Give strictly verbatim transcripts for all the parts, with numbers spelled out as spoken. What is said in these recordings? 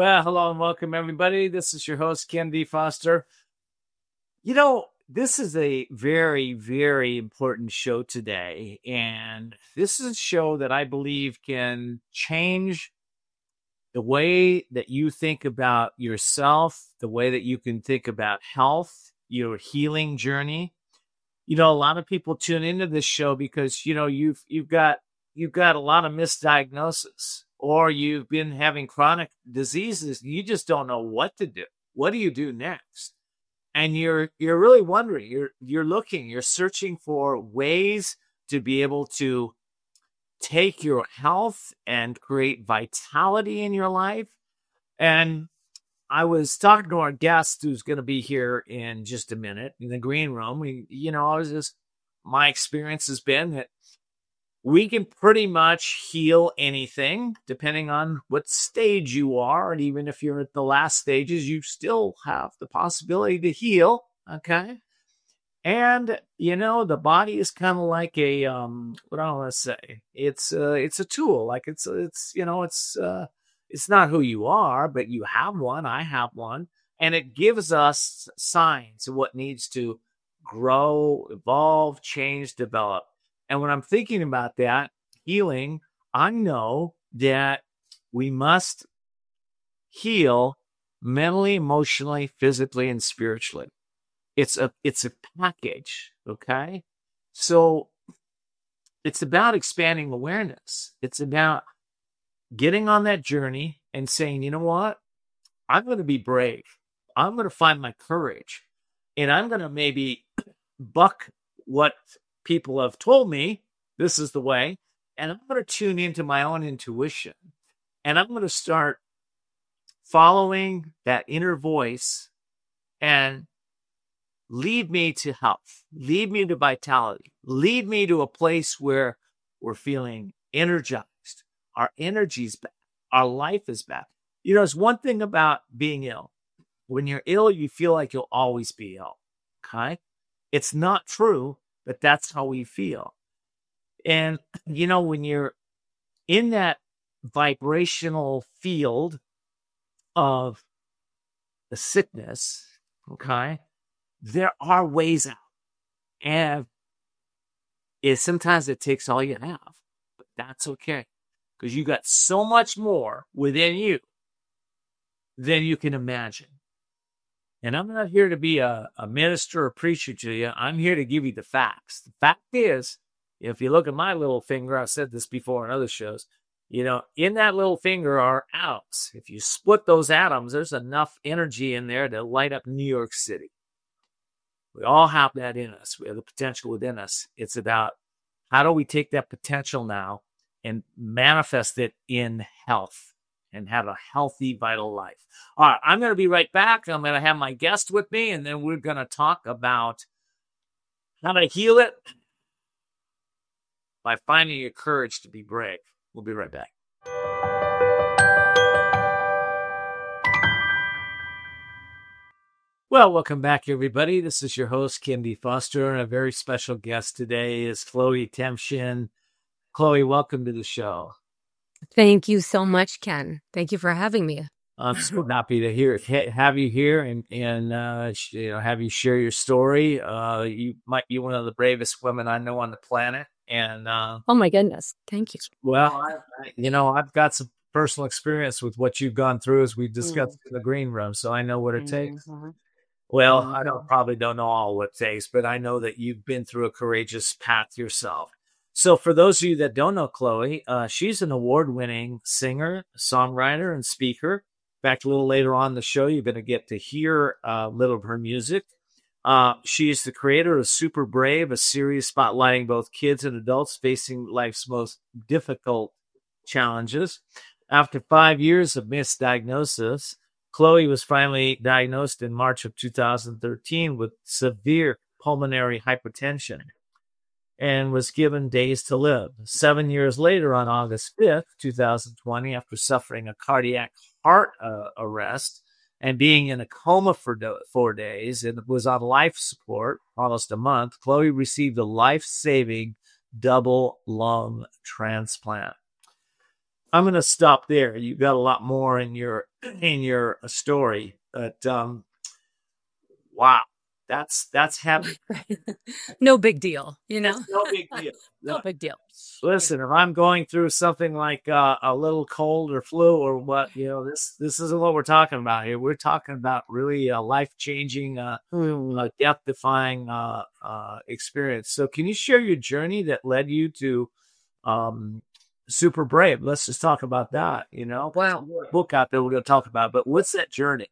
Well, hello and welcome, everybody. This is your host, Ken D. Foster. You know, this is a very, very important show today. And this is a show that I believe can change the way that you think about yourself, the way that you can think about health, your healing journey. You know, a lot of people tune into this show because, you know, you've you've got you've got a lot of misdiagnosis, or you've been having chronic diseases. You just don't know what to do. What do you do next? And you're you're really wondering. You're you're looking. You're searching for ways to be able to take your health and create vitality in your life. And I was talking to our guest who's going to be here in just a minute in the green room. We, you know, I was just, my experience has been that we can pretty much heal anything depending on what stage you are. And even if you're at the last stages, you still have the possibility to heal. Okay. And, you know, the body is kind of like a, um, what do I want to say? It's, uh, it's a tool. Like it's, it's, you know, it's, uh, it's not who you are, but you have one. I have one. And it gives us signs of what needs to grow, evolve, change, develop. And when I'm thinking about that healing, I know that we must heal mentally, emotionally, physically, and spiritually. It's a, it's a package. Okay. So it's about expanding awareness. It's about getting on that journey and saying, you know what? I'm going to be brave. I'm going to find my courage, and I'm going to maybe buck what people have told me this is the way. And I'm going to tune into my own intuition, and I'm going to start following that inner voice and lead me to health, lead me to vitality, lead me to a place where we're feeling energized. Our energy's back. Our life is back. You know, there's one thing about being ill. When you're ill, you feel like you'll always be ill. Okay? It's not true, but that's how we feel. And, you know, when you're in that vibrational field of the sickness, okay, there are ways out. And it, sometimes it takes all you have, but that's okay. Because you got so much more within you than you can imagine. And I'm not here to be a, a minister or preacher to you. I'm here to give you the facts. The fact is, if you look at my little finger, I've said this before in other shows, you know, in that little finger are atoms. If you split those atoms, there's enough energy in there to light up New York City. We all have that in us. We have the potential within us. It's about how do we take that potential now and manifest it in health and have a healthy, vital life. All right, I'm going to be right back. I'm going to have my guest with me, and then we're going to talk about how to heal it by finding your courage to be brave. We'll be right back. Well, welcome back, everybody. This is your host, Ken D. Foster, and a very special guest today is Chloe Temshin. Chloe, welcome to the show. Thank you so much, Ken. Thank you for having me. I'm so happy to hear have you here and and uh, you know have you share your story. Uh, you might be one of the bravest women I know on the planet, and uh, oh my goodness, thank you. Well, I, I, you know I've got some personal experience with what you've gone through, as we discussed mm-hmm. in the green room, so I know what it mm-hmm. takes. Well, mm-hmm. I don't probably don't know all what it takes, but I know that you've been through a courageous path yourself. So for those of you that don't know Chloe, uh, she's an award-winning singer, songwriter, and speaker. In fact, a little later on in the show, you're going to get to hear uh, a little of her music. Uh, she is the creator of Super Brave, a series spotlighting both kids and adults facing life's most difficult challenges. After five years of misdiagnosis, Chloe was finally diagnosed in March of two thousand thirteen with severe pulmonary hypertension and was given days to live. Seven years later, on August fifth, twenty twenty, after suffering a cardiac heart uh, arrest and being in a coma for do- four days and was on life support almost a month, Chloe received a life-saving double lung transplant. I'm going to stop there. You've got a lot more in your in your uh, story, but um, wow, that's that's heavy. No big deal, you know? That's no big deal. No No- big deal. Listen, if I'm going through something like uh, a little cold or flu or what, you know, this this isn't what we're talking about here. We're talking about really a life changing, uh, uh, death defying uh, uh, experience. So, can you share your journey that led you to um, Super Brave? Let's just talk about that. You know, Wow. book out there we're going to talk about, but what's that journey?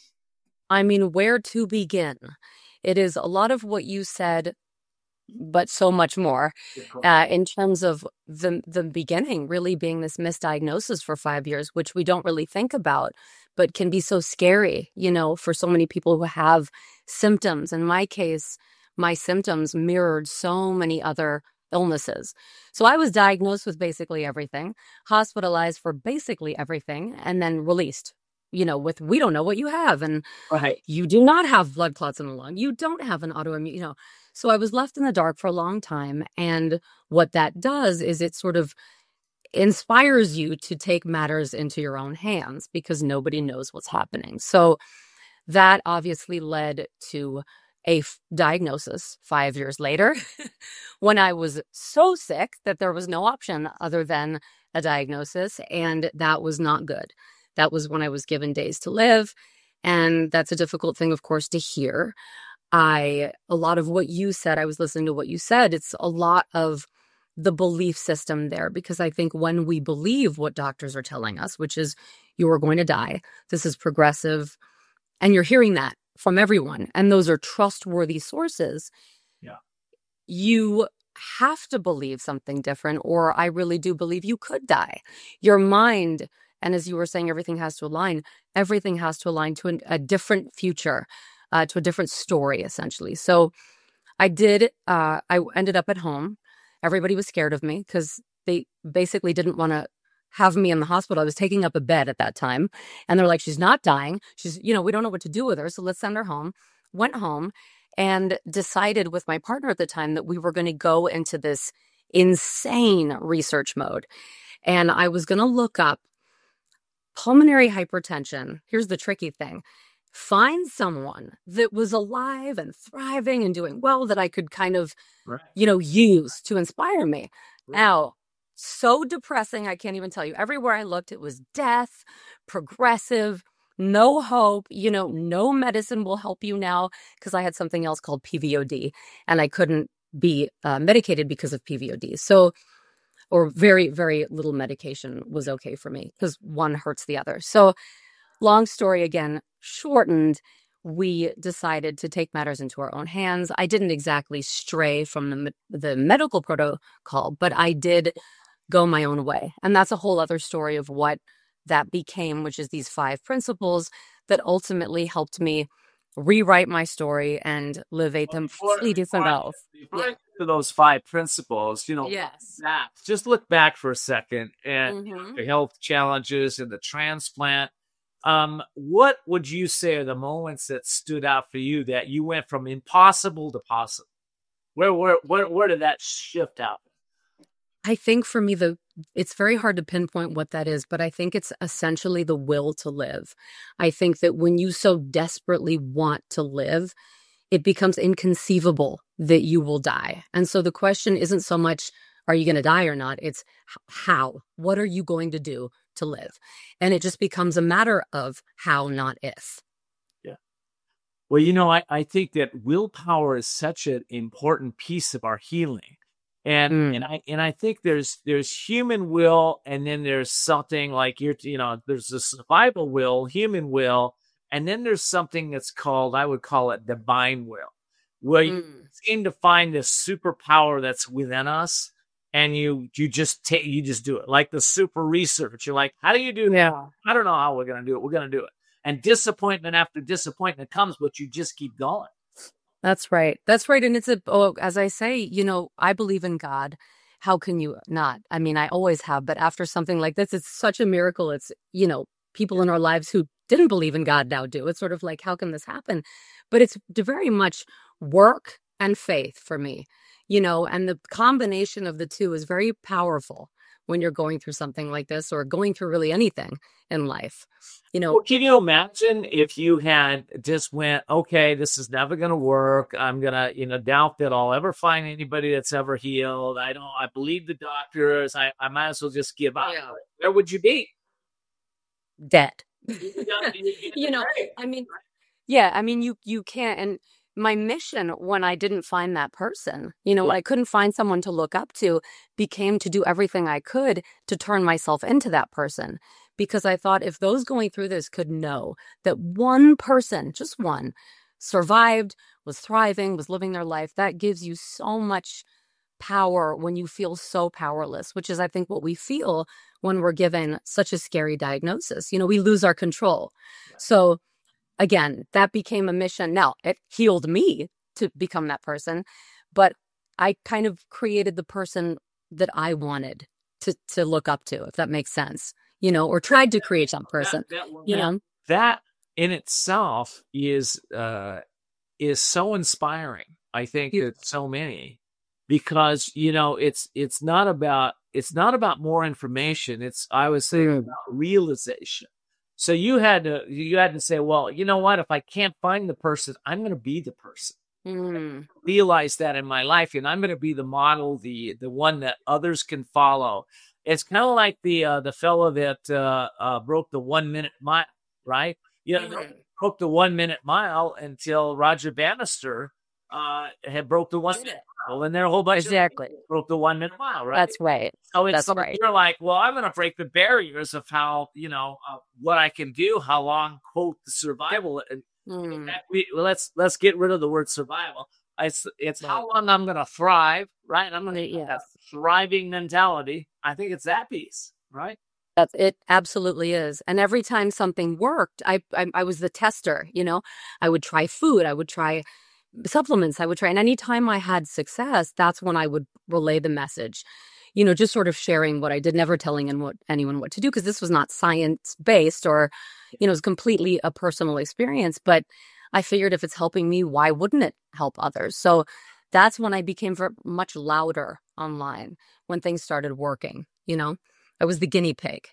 I mean, where to begin? It is a lot of what you said, but so much more. Uh, in terms of the the beginning really being this misdiagnosis for five years, which we don't really think about, but can be so scary, you know, for so many people who have symptoms. In my case, my symptoms mirrored so many other illnesses. So I was diagnosed with basically everything, hospitalized for basically everything, and then released, you know, with we don't know what you have. And Right. you do not have blood clots in the lung. You don't have an autoimmune, you know. So I was left in the dark for a long time. And what that does is it sort of inspires you to take matters into your own hands because nobody knows what's happening. So that obviously led to a f- diagnosis five years later when I was so sick that there was no option other than a diagnosis. And that was not good. That was when I was given days to live. And that's a difficult thing, of course, to hear. I, a lot of what you said, I was listening to what you said. It's a lot of the belief system there because I think when we believe what doctors are telling us, which is you are going to die, this is progressive, and you're hearing that from everyone, and those are trustworthy sources. Yeah. You have to believe something different, or I really do believe you could die. Your mind, and as you were saying, everything has to align. Everything has to align to an, a different future, uh, to a different story, essentially. So I did, uh, I ended up at home. Everybody was scared of me because they basically didn't want to have me in the hospital. I was taking up a bed at that time. And they're like, she's not dying. She's, you know, we don't know what to do with her. So let's send her home. Went home and decided with my partner at the time that we were going to go into this insane research mode. And I was going to look up pulmonary hypertension. Here's the tricky thing. Find someone that was alive and thriving and doing well that I could kind of, Right. you know, use to inspire me. Right. Now, so depressing, I can't even tell you. Everywhere I looked, it was death, progressive, no hope, you know, no medicine will help you now because I had something else called P V O D and I couldn't be uh, medicated because of P V O D. So, or very, very little medication was okay for me because one hurts the other. So long story again, shortened, we decided to take matters into our own hands. I didn't exactly stray from the, the medical protocol, but I did go my own way. And that's a whole other story of what that became, which is these five principles that ultimately helped me rewrite my story and live a completely different life. Before I get to those five principles, you know, Yes. that, just look back for a second and Mhm. the health challenges and the transplant. Um, what would you say are the moments that stood out for you that you went from impossible to possible? Where, where, where, where did that shift happen? I think for me, the it's very hard to pinpoint what that is, but I think it's essentially the will to live. I think that when you so desperately want to live, it becomes inconceivable that you will die. And so the question isn't so much, are you going to die or not? It's how. What are you going to do to live? And it just becomes a matter of how, not if. Yeah. Well, you know, I, I think that willpower is such an important piece of our healing. And Mm. and I and I think there's there's human will, and then there's something like you're you know there's the survival will, human will, and then there's something that's called, I would call it, divine will, where you Mm. seem to find this superpower that's within us, and you you just take you just do it, like the super research. You're like, how do you do that? Yeah. I don't know how we're gonna do it. We're gonna do it, and disappointment after disappointment comes, but you just keep going. That's right. That's right. And it's a, oh, as I say, you know, I believe in God. How can you not? I mean, I always have, but after something like this, it's such a miracle. It's, you know, people in our lives who didn't believe in God now do. It's sort of like, how can this happen? But it's very much work and faith for me, you know, and the combination of the two is very powerful when you're going through something like this or going through really anything in life. You know, Well, can you imagine if you had just went, okay, this is never going to work. I'm going to, you know, doubt that I'll ever find anybody that's ever healed. I don't, I believe the doctors. I, I might as well just give up. Yeah. Where would you be? dead. You You know, Right. I mean, yeah, I mean, you you can't. And my mission when I didn't find that person, you know, when I couldn't find someone to look up to, became to do everything I could to turn myself into that person. Because I thought if those going through this could know that one person, just one, survived, was thriving, was living their life, that gives you so much power when you feel so powerless, which is, I think, what we feel when we're given such a scary diagnosis. You know, we lose our control. So again, that became a mission. Now, it healed me to become that person, but I kind of created the person that I wanted to to look up to, if that makes sense, you know, or tried to create some person, That, that, you know. that in itself is uh, is so inspiring. I think You- that so many, because you know it's it's not about it's not about more information. It's I was saying about realization. So you had to you had to say, well, you know what? If I can't find the person, I'm going to be the person. Mm, Realize that in my life, and I'm going to be the model, the the one that others can follow. It's kind of like the uh, the fellow that uh, uh, broke the one minute mile, right? You know, Mhm. broke the one minute mile until Roger Bannister uh, had broke the one minute mile, and there a whole bunch Exactly. of broke the one minute mile, right? That's right. So it's That's so right. you're like, well, I'm going to break the barriers of how you know uh, what I can do, how long quote the survival, and Mm, that we, well, let's let's get rid of the word survival. It's it's how Right. long I'm going to thrive, right? I'm going to Yeah. have that thriving mentality. I think it's that piece, right? That's it. Absolutely is. And every time something worked, I, I I was the tester. You know, I would try food, I would try supplements, I would try, and anytime I had success, that's when I would relay the message. You know, just sort of sharing what I did, never telling and what anyone what to do, because this was not science based or, you know, it was completely a personal experience. But I figured if it's helping me, why wouldn't it help others? So that's when I became ver- much louder online when things started working. You know, I was the guinea pig.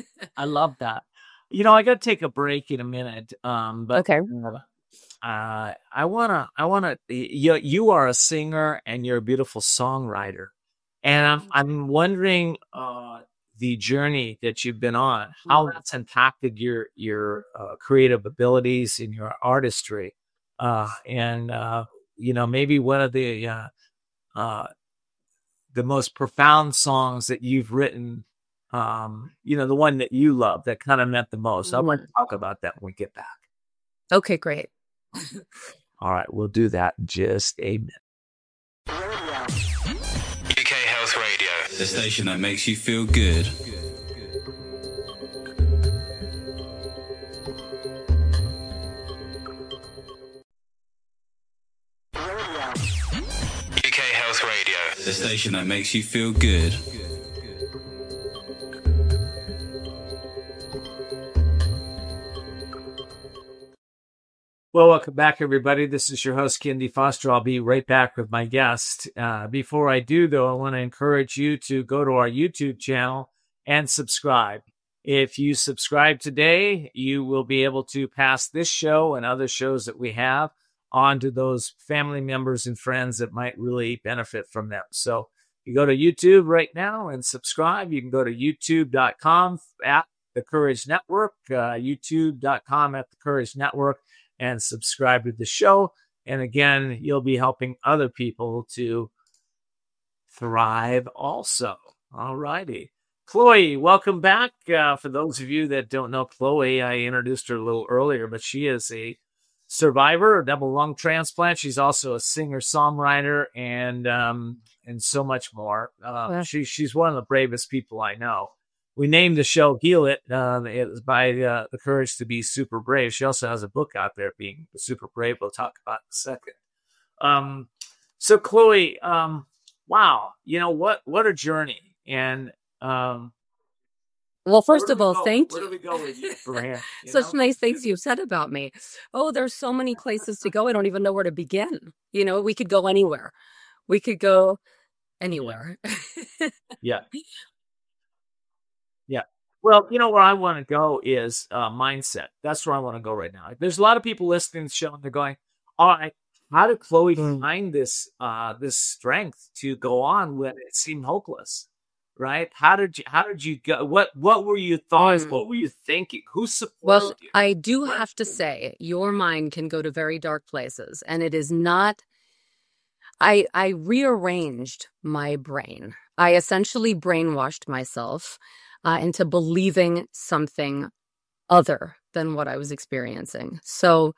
I love that. You know, I got to take a break in a minute, um, but Okay. uh, I wanna, I wanna. You you are a singer and you're a beautiful songwriter, and I'm I'm wondering uh, the journey that you've been on, how that's impacted your your uh, creative abilities and your artistry, uh, and uh, you know maybe one of the uh, uh, the most profound songs that you've written. Um, you know, the one that you love that kind of meant the most. I want to talk about that when we get back. Okay, great. All right, we'll do that in just a minute. U K Health Radio, the station that makes you feel good. U K Health Radio, the station that makes you feel good. Well, welcome back, everybody. This is your host, Kendi Foster. I'll be right back with my guest. Uh, before I do, though, I want to encourage you to go to our YouTube channel and subscribe. If you subscribe today, you will be able to pass this show and other shows that we have on to those family members and friends that might really benefit from them. So you go to YouTube right now and subscribe. You can go to youtube dot com at The Courage Network, uh, youtube dot com at The Courage Network, and subscribe to the show. And again, you'll be helping other people to thrive also. All righty. Chloe, welcome back. Uh, for those of you that don't know Chloe, I introduced her a little earlier, but she is a survivor, a double lung transplant. She's also a singer, songwriter, and um, and so much more. Uh, Yeah. she she's one of the bravest people I know. We named the show "Heal It." Uh, it was by uh, the courage to be super brave. She also has a book out there, "Being Super Brave." We'll talk about in a second. Um, so Chloe, um, wow, you know what? What a journey! And um, Well, first where of do we all, go? thank Where do you. we go with you from here? You Such know? nice things you've said about me. Oh, there's so many places to go. I don't even know where to begin. You know, we could go anywhere. We could go anywhere. Yeah. Well, you know where I want to go is uh, mindset. That's where I want to go right now. There's a lot of people listening to the show and they're going, "All right, how did Chloe Mm. find this uh, this strength to go on when it seemed hopeless?" Right? How did you how did you go? What what were your thoughts? Mm. What were you thinking? Who Well, supported you? I do What? have to say, your mind can go to very dark places, and it is not. I I rearranged my brain. I essentially brainwashed myself uh, into believing something other than what I was experiencing. So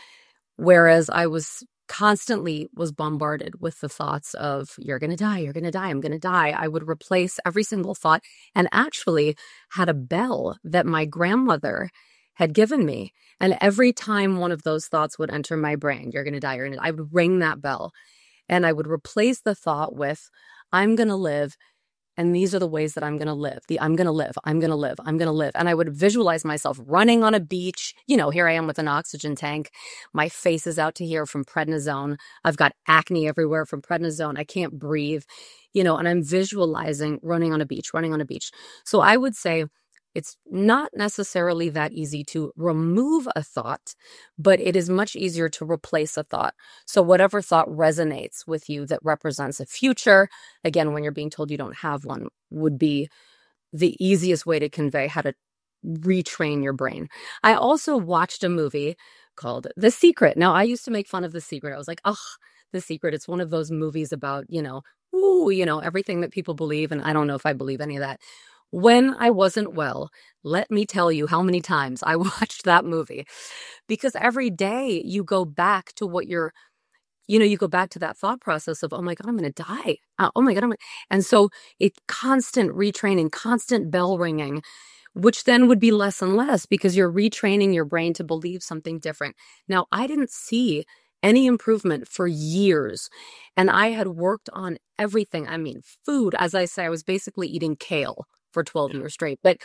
whereas I was constantly was bombarded with the thoughts of you're going to die, you're going to die, I'm going to die, I would replace every single thought and actually had a bell that my grandmother had given me. And every time one of those thoughts would enter my brain, you're going to die, you're going to, I would ring that bell and I would replace the thought with I'm going to live. And these are the ways that I'm going to live. The I'm going to live, I'm going to live, I'm going to live. And I would visualize myself running on a beach. You know, here I am with an oxygen tank. My face is out to here from prednisone. I've got acne everywhere from prednisone. I can't breathe, you know, and I'm visualizing running on a beach, running on a beach. So I would say it's not necessarily that easy to remove a thought, but it is much easier to replace a thought. So whatever thought resonates with you that represents a future, again, when you're being told you don't have one, would be the easiest way to convey how to retrain your brain. I also watched a movie called The Secret. Now, I used to make fun of The Secret. I was like, ugh, The Secret. It's one of those movies about, you know, ooh, you know, everything that people believe. And I don't know if I believe any of that. When I wasn't well, let me tell you how many times I watched that movie. Because every day you go back to what you're, you know, you go back to that thought process of, oh my God, I'm going to die. Uh, Oh my God. I'm gonna... And so it's constant retraining, constant bell ringing, which then would be less and less because you're retraining your brain to believe something different. Now, I didn't see any improvement for years. And I had worked on everything. I mean, food, as I say, I was basically eating kale for twelve years straight, but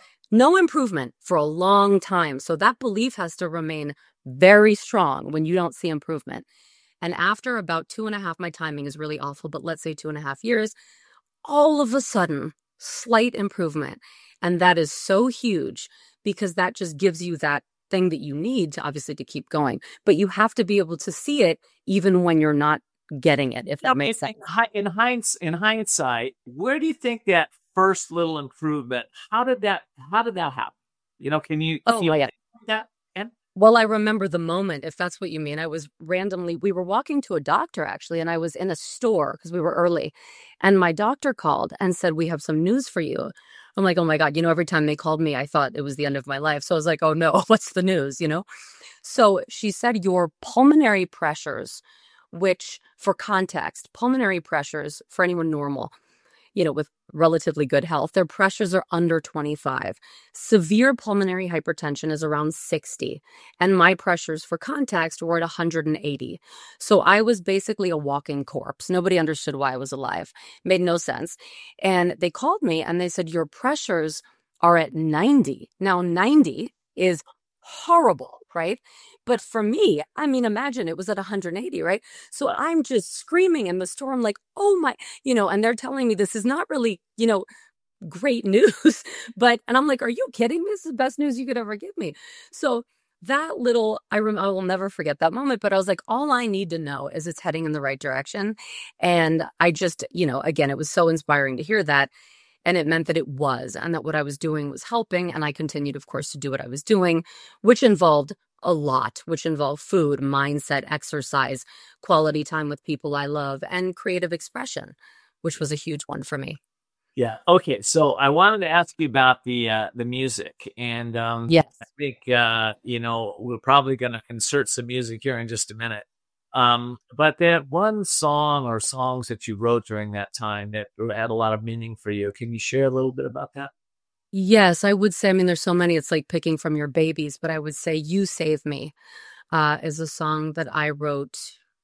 no improvement for a long time. So that belief has to remain very strong when you don't see improvement. And after about two and a half, my timing is really awful, but let's say two and a half years, all of a sudden, slight improvement. And that is so huge because that just gives you that thing that you need to obviously to keep going. But you have to be able to see it even when you're not getting it, if that Now, makes in, sense. in, hi- in, hinds, in hindsight, where do you think that first little improvement? How did that? How did that happen? You know, can you Oh can you my God. think that? And Well, I remember the moment, if that's what you mean. I was randomly, we were walking to a doctor actually, and I was in a store because we were early. And my doctor called and said, we have some news for you. I'm like, oh my God, you know, every time they called me, I thought it was the end of my life. So I was like, oh no, what's the news, you know? So she said, your pulmonary pressures, which for context, pulmonary pressures for anyone normal, you know, with relatively good health, their pressures are under twenty-five. Severe pulmonary hypertension is around sixty. And my pressures for context were at one hundred eighty. So I was basically a walking corpse. Nobody understood why I was alive. Made no sense. And they called me and they said, your pressures are at ninety. Now, ninety is horrible, right? But for me, I mean, imagine it was at one hundred eighty, right? So I'm just screaming in the store. I'm like, oh my, you know, and they're telling me this is not really, you know, great news. But, and I'm like, are you kidding me? This is the best news you could ever give me. So that little, I, rem- I will never forget that moment. But I was like, all I need to know is it's heading in the right direction. And I just, you know, again, it was so inspiring to hear that. And it meant that it was, and that what I was doing was helping. And I continued, of course, to do what I was doing, which involved a lot, which involved food, mindset, exercise, quality time with people I love, and creative expression, which was a huge one for me. yeah, okay. So I wanted to ask you about the uh, the music, and um, Yes. I think uh, you know we're probably going to insert some music here in just a minute. Um, but that one song or songs that you wrote during that time that had a lot of meaning for you, can you share a little bit about that? Yes, I would say, I mean, there's so many, it's like picking from your babies, but I would say You Save Me uh, is a song that I wrote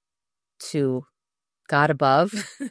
to God above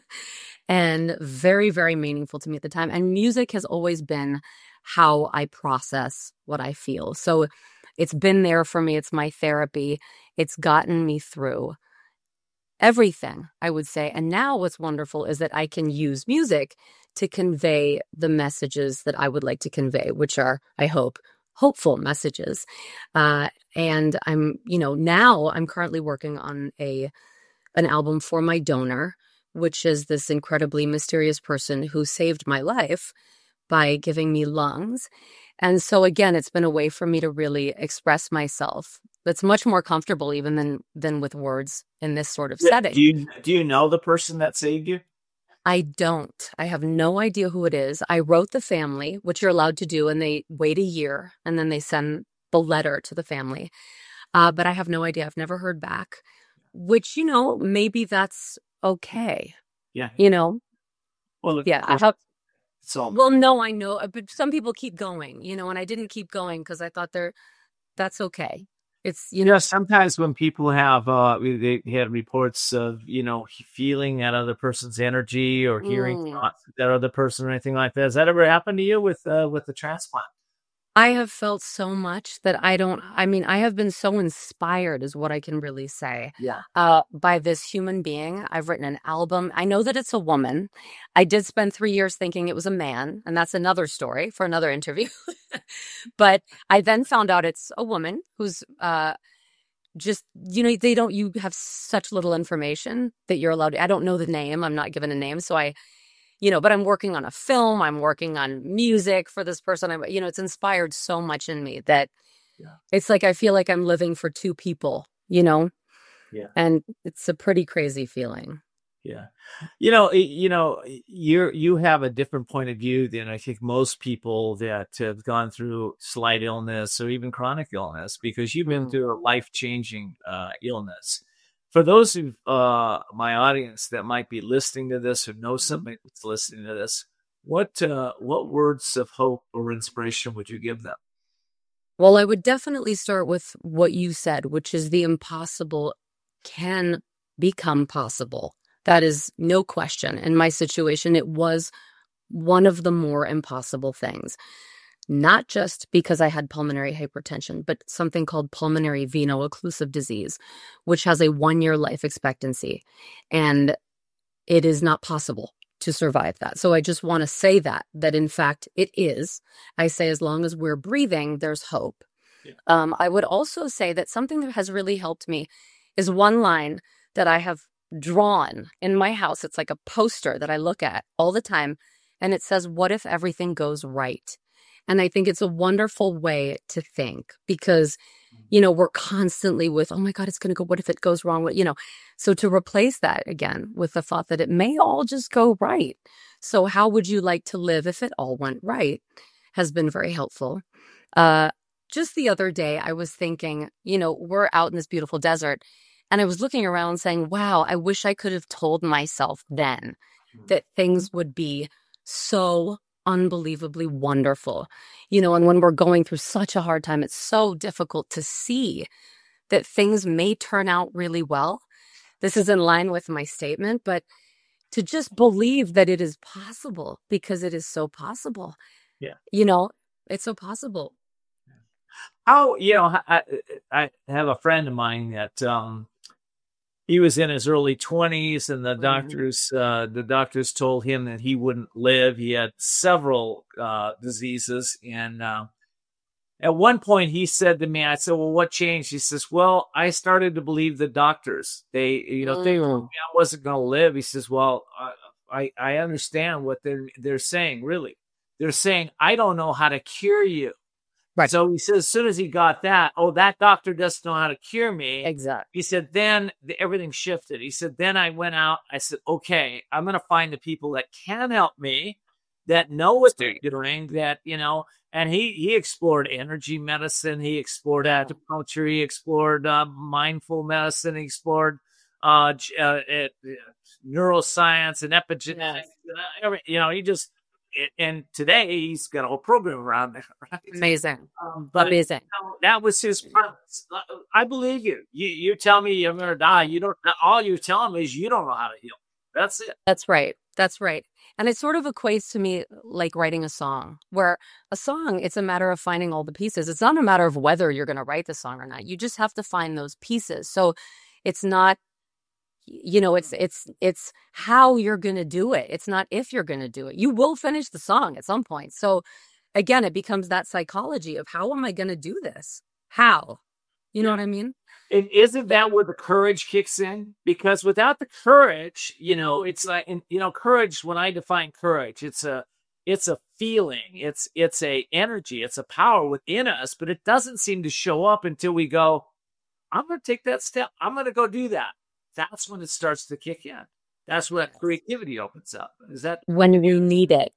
and very, very meaningful to me at the time. And music has always been how I process what I feel. So it's been there for me. It's my therapy. It's gotten me through everything, I would say. And now what's wonderful is that I can use music to convey the messages that I would like to convey, which are, I hope, hopeful messages. Uh, and I'm, you know, now I'm currently working on a an album for my donor, which is this incredibly mysterious person who saved my life by giving me lungs. And so again, it's been a way for me to really express myself. That's much more comfortable even than than with words in this sort of setting. Do you do you know the person that saved you? I don't. I have no idea who it is. I wrote the family, which you're allowed to do, and they wait a year, and then they send the letter to the family. Uh, but I have no idea. I've never heard back, which, you know, maybe that's okay. Yeah. You know? Well, yeah. I have, so well, no, I know. But some people keep going, you know, and I didn't keep going because I thought they're, that's okay. It's, you know, yeah, sometimes when people have, uh, they had reports of, you know, feeling that other person's energy or hearing Mm. thoughts of that other person or anything like that. Has that ever happened to you with, uh, with the transplant? I have felt so much that I don't, I mean, I have been so inspired is what I can really say. Yeah. Uh, by this human being. I've written an album. I know that it's a woman. I did spend three years thinking it was a man, and that's another story for another interview. But I then found out it's a woman who's, uh, just, you know, they don't, you have such little information that you're allowed to, I don't know the name. I'm not given a name. So I, you know, but I'm working on a film. I'm working on music for this person. I, you know, it's inspired so much in me that Yeah. it's like I feel like I'm living for two people, you know? Yeah. And it's a pretty crazy feeling. Yeah. You know, you know, you're, you have a different point of view than I think most people that have gone through slight illness or even chronic illness, because you've been Mm. through a life-changing uh, illness. For those of uh, my audience that might be listening to this or know somebody that's listening to this, what, uh, what words of hope or inspiration would you give them? Well, I would definitely start with what you said, which is the impossible can become possible. That is no question. In my situation, it was one of the more impossible things, not just because I had pulmonary hypertension, but something called pulmonary veno-occlusive disease, which has a one-year life expectancy. And it is not possible to survive that. So I just want to say that, that in fact it is. I say as long as we're breathing, there's hope. Yeah. Um, I would also say that something that has really helped me is one line that I have drawn in my house. It's like a poster that I look at all the time. And it says, what if everything goes right? And I think it's a wonderful way to think because, you know, we're constantly with, oh my God, it's going to go, what if it goes wrong? What, you know, so to replace that again with the thought that it may all just go right. So how would you like to live if it all went right has been very helpful. Uh, just the other day, I was thinking, you know, we're out in this beautiful desert. And I was looking around saying, wow, I wish I could have told myself then that things would be so unbelievably wonderful. You know, and when we're going through such a hard time, it's so difficult to see that things may turn out really well. This is in line with my statement, but to just believe that it is possible because it is so possible. Yeah. You know, it's so possible. How, you know, I, I have a friend of mine that, um, he was in his early twenties, and the doctors, uh, the doctors told him that he wouldn't live. He had several uh, diseases, and uh, at one point he said to me, "I said, well, what changed?" He says, "Well, I started to believe the doctors. They, you know, they told me I wasn't going to live." He says, "Well, I, I understand what they're they're saying. Really, they're saying I don't know how to cure you." Right. So he says, as soon as he got that, oh, that doctor doesn't know how to cure me. Exactly. He said, then the, everything shifted. He said, then I went out. I said, okay, I'm going to find the people that can help me, that know what they're doing, that, you know, and he, he explored energy medicine. He explored acupuncture. He explored uh, mindful medicine. He explored uh, uh, uh, neuroscience and epigenetics. Yes. And every, you know, he just, and today he's got a whole program around there. Right? Amazing. Um, but Amazing. you know, that was his premise. I believe you. You you tell me you're going to die. You don't. All you're telling me is you don't know how to heal. That's it. That's right. That's right. And it sort of equates to me like writing a song, where a song, it's a matter of finding all the pieces. It's not a matter of whether you're going to write the song or not. You just have to find those pieces. So it's not, You know, it's it's it's how you're going to do it. It's not if you're going to do it. You will finish the song at some point. So again, it becomes that psychology of how am I going to do this? How? You know Yeah. what I mean? And isn't that where the courage kicks in? Because without the courage, you know, it's like, and, you know, courage, when I define courage, it's a, it's a feeling, it's, it's a energy, it's a power within us, but it doesn't seem to show up until we go, I'm going to take that step. I'm going to go do that. That's when it starts to kick in. That's when creativity opens up. Is that When you need it.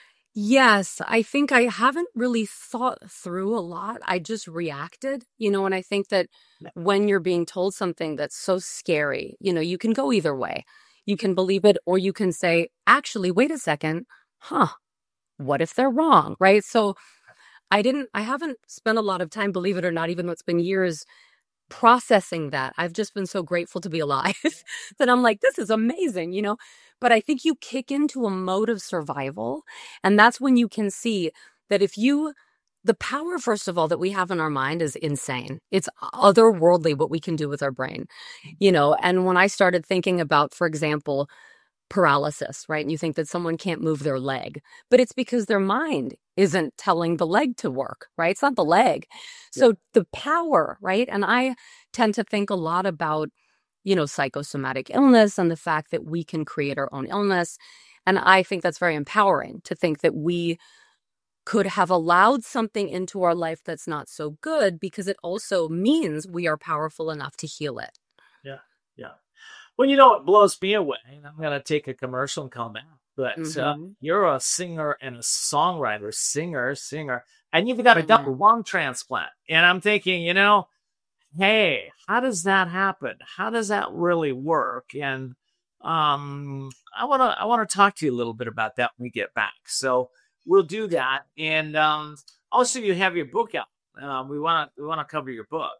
Yes, I think I haven't really thought through a lot. I just reacted, you know, and I think that when you're being told something that's so scary, you know, you can go either way. You can believe it, or you can say, actually, wait a second, huh, what if they're wrong, right? So I didn't, I haven't spent a lot of time, believe it or not, even though it's been years, processing that. I've just been so grateful to be alive that I'm like, this is amazing, you know? But I think you kick into a mode of survival. And that's when you can see that if you, the power, first of all, that we have in our mind is insane. It's otherworldly what we can do with our brain, you know? And when I started thinking about, for example, paralysis, right? And you think that someone can't move their leg, but it's because their mind isn't telling the leg to work, right? It's not the leg. So the power, right? And I tend to think a lot about, you know, psychosomatic illness and the fact that we can create our own illness. And I think that's very empowering to think that we could have allowed something into our life that's not so good, because it also means we are powerful enough to heal it. Yeah, yeah. Well, you know, it blows me away, and I'm going to take a commercial and come back. But Mm-hmm. uh, you're a singer and a songwriter, singer, singer, and you've got a double lung transplant. And I'm thinking, you know, hey, how does that happen? How does that really work? And um, I want to I want to talk to you a little bit about that when we get back. So we'll do that. And um, also, you have your book out. Um, we want to we want to cover your book.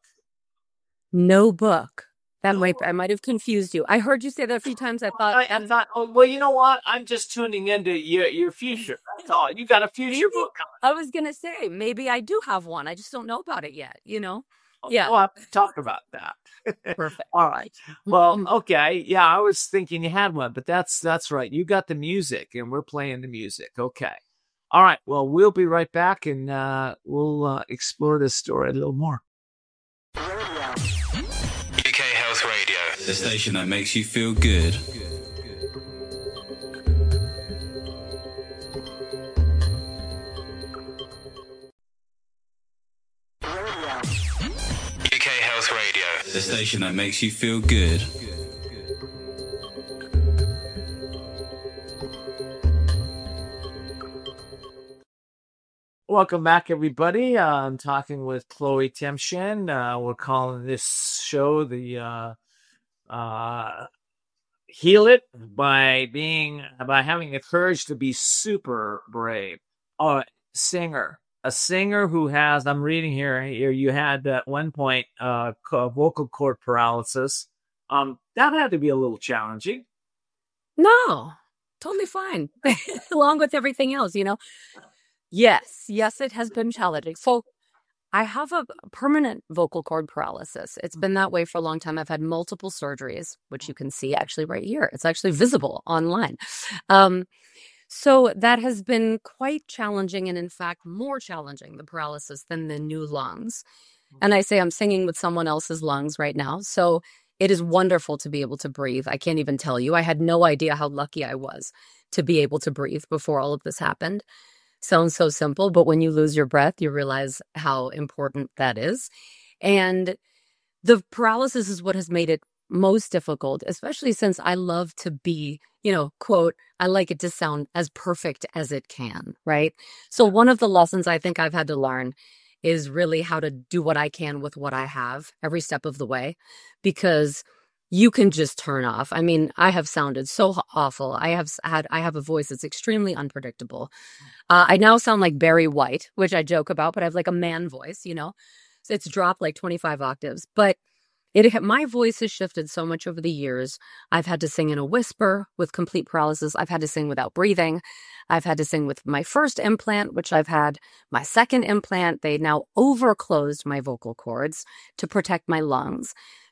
No book. That No might, book. I might have confused you. I heard you say that a few times. I thought, I, I thought, oh, well, you know what? I'm just tuning into your, your future. That's all. You got a future book coming. I was going to say, maybe I do have one. I just don't know about it yet, you know? Yeah. We'll have to talk about that. Perfect. All right. Well, okay. Yeah, I was thinking you had one, but that's that's right. You got the music, and we're playing the music. Okay. All right. Well, we'll be right back, and uh, we'll uh, explore this story a little more. U K Health Radio, the station that makes you feel good. U K Health Radio, the station that makes you feel good. Welcome back, everybody. Uh, I'm talking with Chloe Timshin. Uh, we're calling this show the uh, uh, Heal It by being by having the courage to be super brave. Oh, singer, a singer who has. I'm reading here. Here you had at one point uh, vocal cord paralysis. Um, that had to be a little challenging. No, totally fine. Along with everything else, you know? Yes, yes, it has been challenging. So I have a permanent vocal cord paralysis. It's been that way for a long time. I've had multiple surgeries, which you can see actually right here. It's actually visible online. Um, so that has been quite challenging, and in fact, more challenging, the paralysis, than the new lungs. And I say I'm singing with someone else's lungs right now. So it is wonderful to be able to breathe. I can't even tell you. I had no idea how lucky I was to be able to breathe before all of this happened. Sounds so simple, but when you lose your breath, you realize how important that is. And the paralysis is what has made it most difficult, especially since I love to be, you know, quote, I like it to sound as perfect as it can, right? So one of the lessons I think I've had to learn is really how to do what I can with what I have every step of the way, because you can just turn off. I mean, I have sounded so awful. I have had, I have a voice that's extremely unpredictable. Uh, I now sound like Barry White, which I joke about, but I have like a man voice, you know, so it's dropped like twenty-five octaves, but it, my voice has shifted so much over the years. I've had to sing in a whisper with complete paralysis. I've had to sing without breathing. I've had to sing with my first implant, which I've had my second implant. They now overclosed my vocal cords to protect my lungs,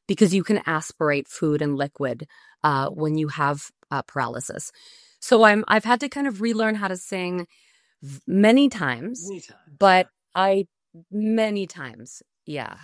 because you can aspirate food and liquid uh, when you have uh, paralysis. So I'm I've had to kind of relearn how to sing v- many times, Many times. but I many times, yeah.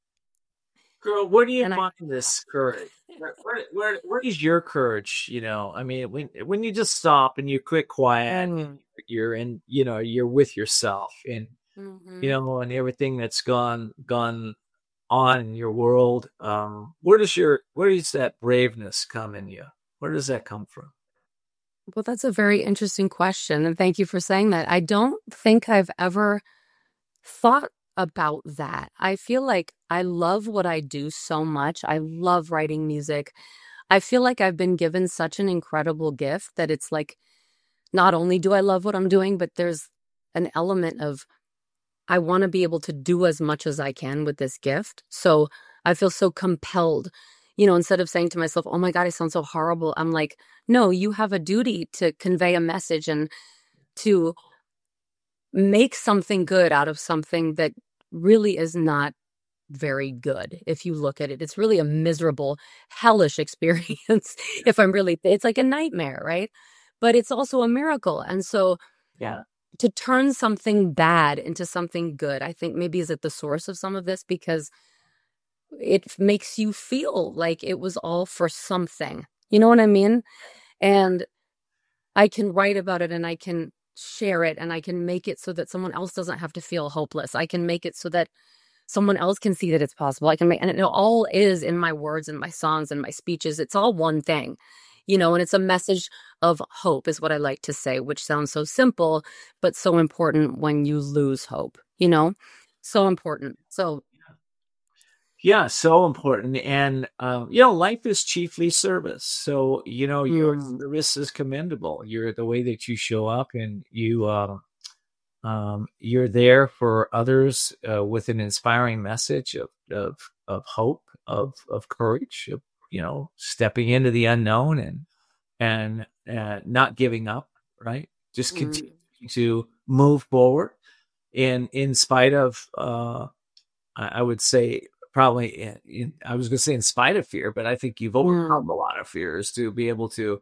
Girl, where do you And I find this courage? Where, where, where, where is your courage? You know, I mean, when when you just stop and you quit quiet, Mm. you're in, you know, you're with yourself, and you Mhm. know, and everything that's gone gone on in your world. Um, where does your where does that braveness come in you? Where does that come from? Well, that's a very interesting question, and thank you for saying that. I don't think I've ever thought about that. I feel like I love what I do so much. I love writing music. I feel like I've been given such an incredible gift that it's like not only do I love what I'm doing, but there's an element of I want to be able to do as much as I can with this gift. So I feel so compelled. You know, instead of saying to myself, oh my God, I sound so horrible, I'm like, no, you have a duty to convey a message and to make something good out of something that really is not very good. If you look at it, it's really a miserable, hellish experience. If I'm really, it's like a nightmare, right? But it's also a miracle. And so Yeah. to turn something bad into something good, I think maybe is at the source of some of this because it makes you feel like it was all for something. You know what I mean? And I can write about it and I can share it and I can make it so that someone else doesn't have to feel hopeless. I can make it so that someone else can see that it's possible. I can make, and it all is in my words and my songs and my speeches. It's all one thing, you know, and it's a message of hope is what I like to say, which sounds so simple, but so important when you lose hope, you know, so important. So, Yeah, so important. And, um, you know, life is chiefly service. So, you know, your mm, service is commendable. You're the way that you show up and you, uh, um, you're there for others uh, with an inspiring message of, of, of hope, of, of courage, of, you know, stepping into the unknown and, and uh, not giving up, right? Just mm, continue to move forward in, in spite of, uh, I I would say probably in, in, I was going to say in spite of fear, but I think you've overcome mm, a lot of fears to be able to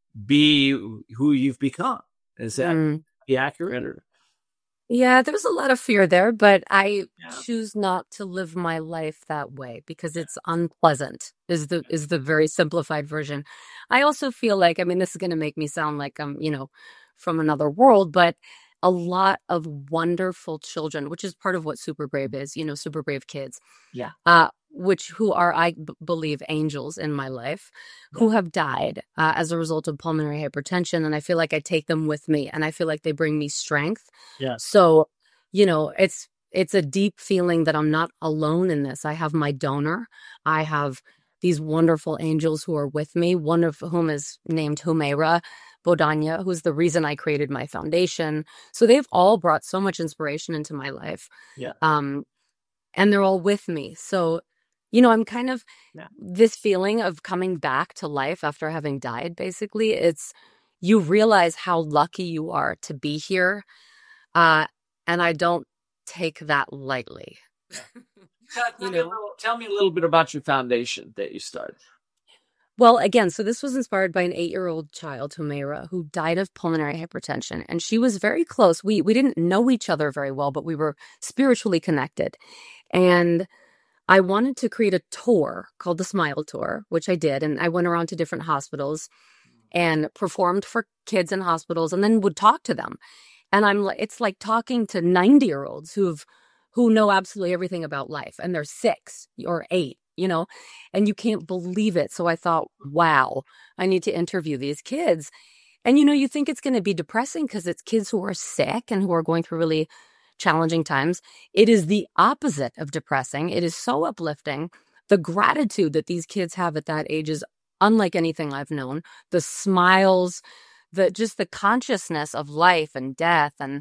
be who you've become. Is that mm. be accurate? Or? Yeah, there's a lot of fear there, but I Yeah. choose not to live my life that way because it's unpleasant. Is the is the very simplified version. I also feel like, I mean, this is going to make me sound like I'm, you know, from another world, but a lot of wonderful children, which is part of what Super Brave is, you know, Super Brave kids, Yeah. uh, which who are, I b- believe, angels in my life, who have died uh, as a result of pulmonary hypertension. And I feel like I take them with me and I feel like they bring me strength. Yeah. So, you know, it's it's a deep feeling that I'm not alone in this. I have my donor. I have these wonderful angels who are with me, one of whom is named Humaira Bodanya, who's the reason I created my foundation. So they've all brought so much inspiration into my life. Yeah. Um, and they're all with me. So, you know, I'm kind of Yeah. this feeling of coming back to life after having died, basically. It's you realize how lucky you are to be here. Uh, and I don't take that lightly. Tell, You tell me a know? little, tell me a little bit about your foundation that you started. Well, again, so this was inspired by an eight-year-old child, Humaira, who died of pulmonary hypertension. And she was very close. We we didn't know each other very well, but we were spiritually connected. And I wanted to create a tour called the Smile Tour, which I did. And I went around to different hospitals and performed for kids in hospitals and then would talk to them. And I'm like, it's like talking to ninety year olds who've, who know absolutely everything about life and they're six or eight, you know, and you can't believe it. So I thought, wow, I need to interview these kids. And, you know, you think it's going to be depressing because it's kids who are sick and who are going through really challenging times. It is the opposite of depressing. It is so uplifting. The gratitude that these kids have at that age is unlike anything I've known. The smiles, the just the consciousness of life and death and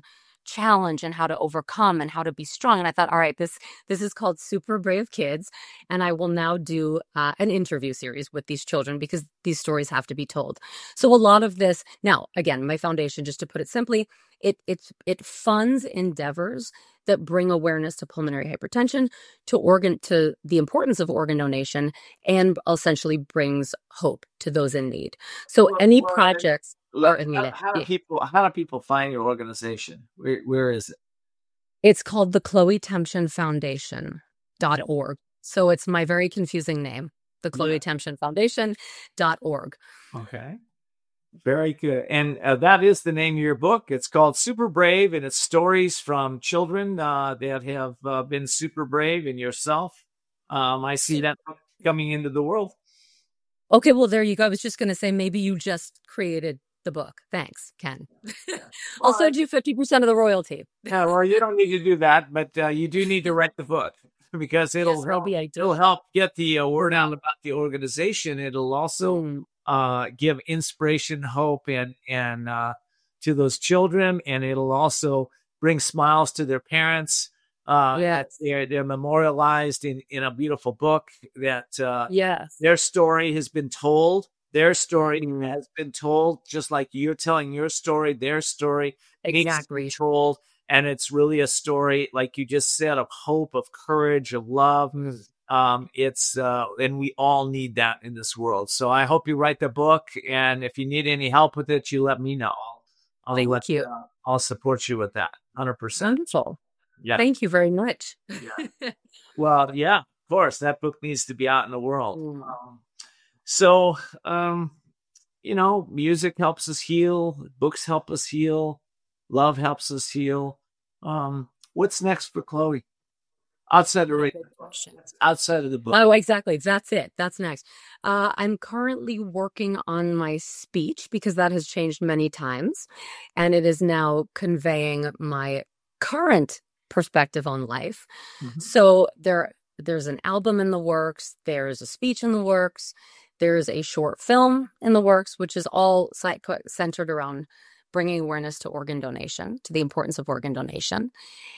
challenge and how to overcome and how to be strong. And I thought, all right, this this is called Super Brave Kids, and I will now do uh, an interview series with these children because these stories have to be told. So a lot of this now, again, my foundation, just to put it simply, it it it funds endeavors that bring awareness to pulmonary hypertension, to organ to the importance of organ donation, and essentially brings hope to those in need. So Well, any well, projects Look, are in how, lit. how do Yeah. people how do people find your organization? Where where is it? It's called the Chloe Temption Foundation dot org. So it's my very confusing name, the Chloe Yeah. Temption Foundation dot org. Okay. Very good. And uh, that is the name of your book. It's called Super Brave, and it's stories from children uh, that have uh, been super brave, and yourself. Um, I see that coming into the world. Okay, well, there you go. I was just going to say, maybe you just created the book. Thanks, Ken. I'll send you fifty percent of the royalty. Yeah, well, you don't need to do that, but uh, you do need to write the book because it'll Yes, help, maybe I do. it'll help get the uh, word out about the organization. It'll also Mm. uh, give inspiration, hope, and and uh, to those children, and it'll also bring smiles to their parents. Uh, Yeah. that they're they're memorialized in in a beautiful book. That uh, Yes. their story has been told. Their story Mm. has been told, just like you're telling your story. Their story needs to be Exactly. told, and it's really a story, like you just said, of hope, of courage, of love. Mm. Um, it's uh, and we all need that in this world. So I hope you write the book, and if you need any help with it, you let me know. I'll, Thank let, you. uh, I'll support you with that, hundred percent. Wonderful. Yeah. Thank you very much. Yeah. Well, yeah, of course, that book needs to be out in the world. Mm. Um, so, um, you know, music helps us heal. Books help us heal. Love helps us heal. Um, what's next for Chloe? Outside of radio, outside of the book. Oh, exactly. That's it. That's next. Uh, I'm currently working on my speech because that has changed many times, and it is now conveying my current perspective on life. Mhm. So there, there's an album in the works. There's a speech in the works. There's a short film in the works, which is all site- centered around bringing awareness to organ donation, to the importance of organ donation,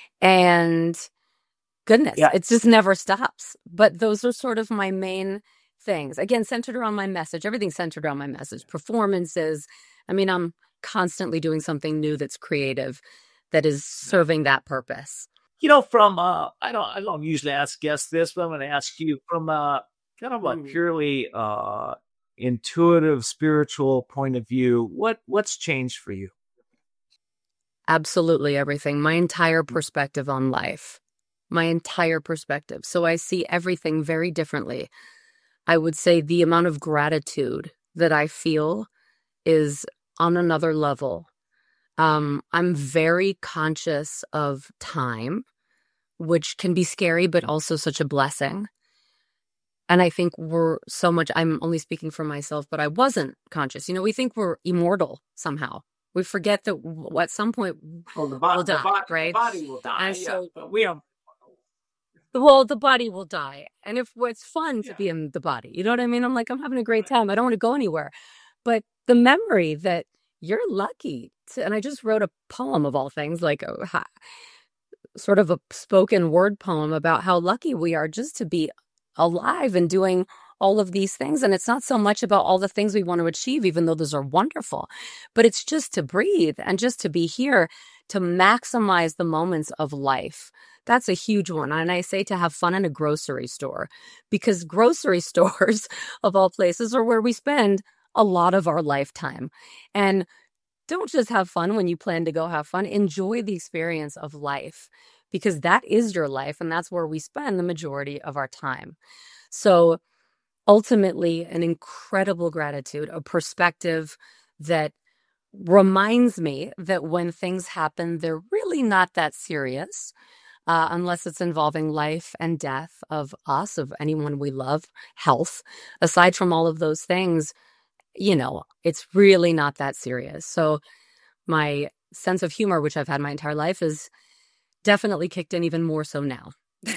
and goodness, Yeah. it just never stops. But those are sort of my main things. Again, centered around my message. Everything's centered around my message. Performances. I mean, I'm constantly doing something new that's creative, that is serving that purpose. You know, from uh, I don't, I don't usually ask guests this, but I'm going to ask you from a kind of a Mm. purely uh, intuitive, spiritual point of view. What what's changed for you? Absolutely everything. My entire perspective on life. My entire perspective. So I see everything very differently. I would say the amount of gratitude that I feel is on another level. Um, I'm very conscious of time, which can be scary, but also such a blessing. And I think we're so much, I'm only speaking for myself, but I wasn't conscious. You know, we think we're immortal somehow. We forget that w- at some point, Well, the, We'll die, right? The body will die. And yeah, so- but we are. well, the body will die. And if it's fun to Yeah. be in the body, you know what I mean? I'm like, I'm having a great time. I don't want to go anywhere. But the memory that you're lucky to, and I just wrote a poem of all things, like a, ha- sort of a spoken word poem about how lucky we are just to be alive and doing all of these things. And it's not so much about all the things we want to achieve, even though those are wonderful, but it's just to breathe and just to be here, to maximize the moments of life. That's a huge one. And I say to have fun in a grocery store, because grocery stores, of all places, are where we spend a lot of our lifetime. And don't just have fun when you plan to go have fun. Enjoy the experience of life, because that is your life, and that's where we spend the majority of our time. So ultimately, an incredible gratitude, a perspective that reminds me that when things happen, they're really not that serious, uh, unless it's involving life and death of us, of anyone we love, health. Aside from all of those things, you know, it's really not that serious. So my sense of humor, which I've had my entire life, is definitely kicked in even more so now.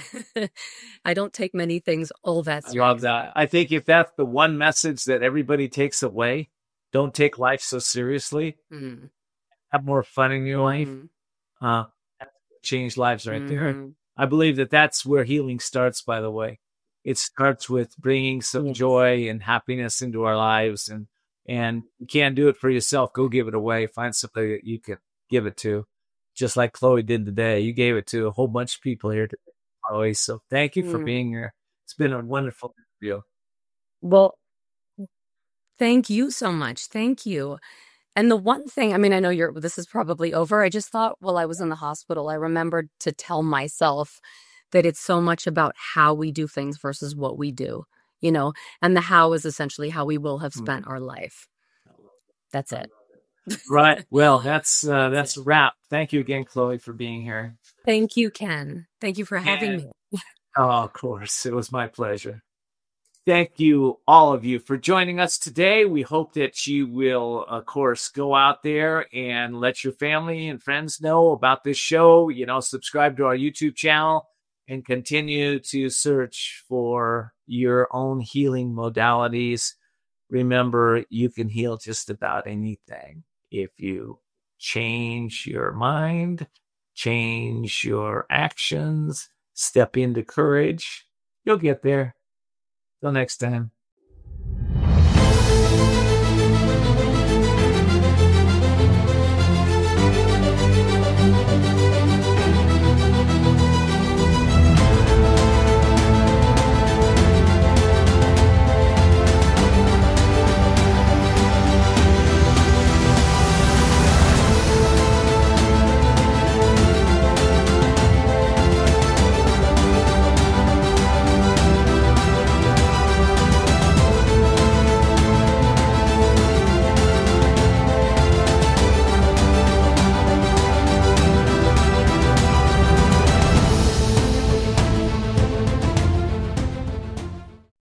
I don't take many things all that I seriously. love that. I think if that's the one message that everybody takes away, don't take life so seriously. Mm, Have more fun in your life. mm. Uh, change lives right there. Mm-hmm. I believe that that's where healing starts, by the way. It starts with bringing some Yes. joy and happiness into our lives. And, and you can't do it for yourself. Go give it away. Find somebody that you can give it to. Just like Chloe did today. You gave it to a whole bunch of people here today, Chloe. So thank you for Mm. being here. It's been a wonderful interview. Well, thank you so much. Thank you. And the one thing, I mean, I know you're, this is probably over. I just thought while I was in the hospital, I remembered to tell myself that it's so much about how we do things versus what we do, you know, and the how is essentially how we will have spent our life. That's it. Right. Well, that's uh, that's a wrap. Thank you again, Chloe, for being here. Thank you, Ken. Thank you for having And- me. Oh, of course. It was my pleasure. Thank you, all of you, for joining us today. We hope that you will, of course, go out there and let your family and friends know about this show. You know, subscribe to our YouTube channel and continue to search for your own healing modalities. Remember, you can heal just about anything if you change your mind, change your actions, step into courage. You'll get there. Till next time.